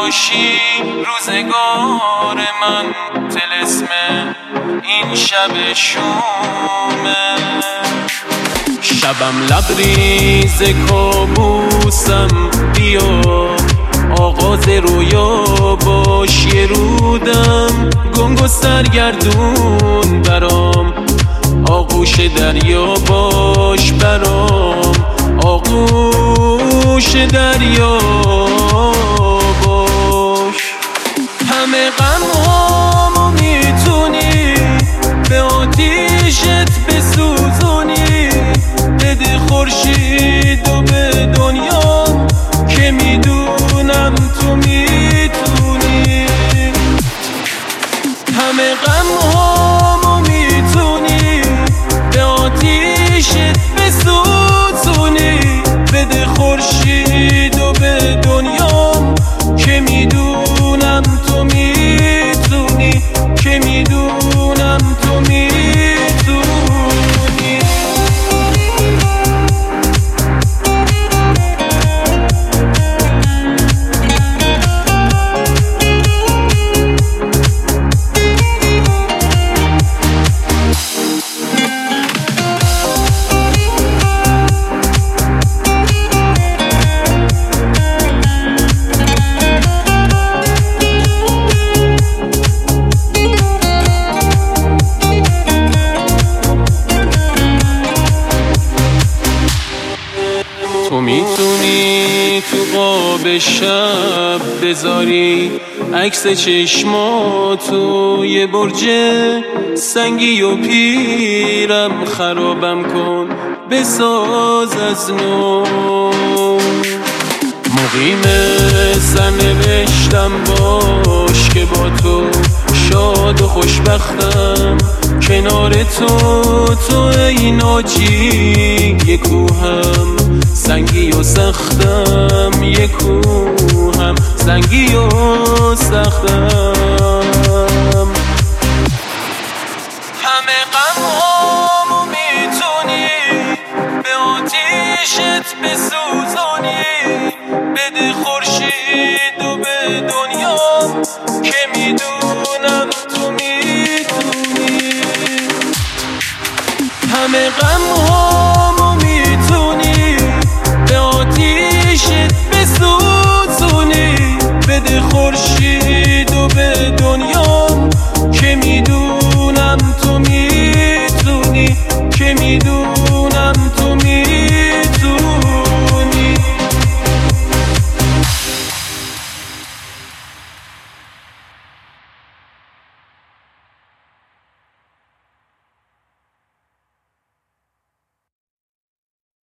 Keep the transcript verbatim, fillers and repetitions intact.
باشی روزگار من، طلسم این شب شومه. شبم لبریز کابوسم، بیا آغاز رویا باش. یه رودم گنگ و سرگردون برام، آغوش دریا باش برام، آغوش دریا باش. همه غمامو میتونی به آتیشت بسوزونی، بده خورشید و به دنیا که میدونم تو میتونی. همه غمامو میتونی به آتیشت بسوزونی، بده خورشید و به دنیا که میدونم تو میتونی، که میدونم تو میتونی. تو میتونی تو قاب شب بذاری عکس چشماتو، یه برج سنگی و پیرم خرابم کن بساز از نو. مقیم سرنوشتم باش که با تو شاد و خوشبختم، کنار تو تو ای ناجی. یه کوهم سنگی و سختم، یه کوهم سنگی و سختم. همه غمامو میتونی به آتیشت بسوزونی، بده خورشید و به دنیا که میدونم تو میتونی. همه